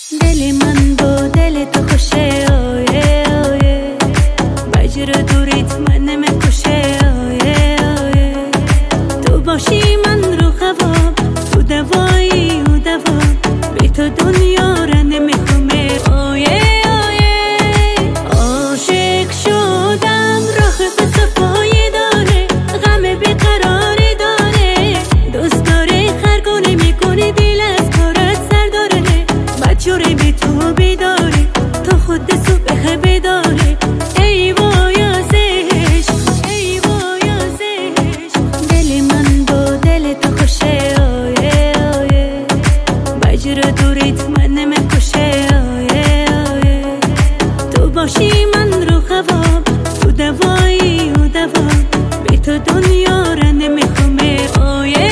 دل من با دل تو خوشه، آیه آیه مجر دوریت من نمیکشه، آیه آیه تو باشی من رو خواب، تو دوایی و دوا بی تو دنیا را نمیخومه، آیه آیه عاشق شدم راه صفایی داره، غم بیقراری داره، دوست داره خرگونه میکنه دل از کارت سر داره، مجوره بی تو بیداری تو خود صبح بیداری، ای وای ازش ای وای ازش دل من با دل تو خوشه، آیه آیه مجر دوریت من نمیکشه، آیه آیه تو باشی من رو خواب، تو دوایی و دوا بی تو دنیا را نمیخومه، آیه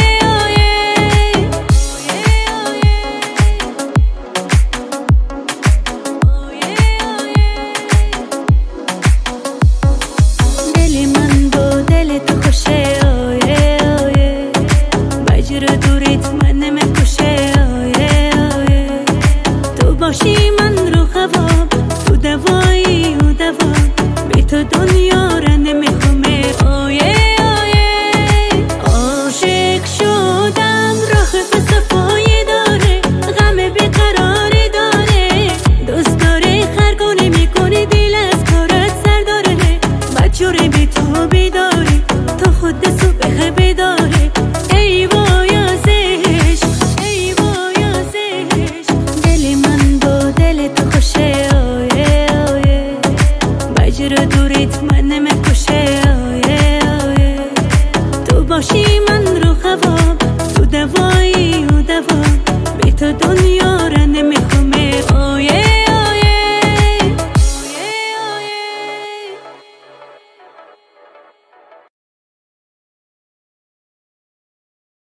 باشی من رو خواب، تو دوایی و دوا بی تو دنیا را نمیخومه، آیه آیه عاشق شدم راه صفایی داره، غم بیقراری داره، دوست داره خرگونه میکنه دل از کارت سر داره، مجوره بی تو بیداری تو خود صبح بیداری، ای وای ازش ای وای ازش دل من با دل تو خوشه، آیه آیه مجر دوریت من نمیکشه، آیه آیه تو باشی من رو خواب، تو دوایی و دوا بی تو دنیا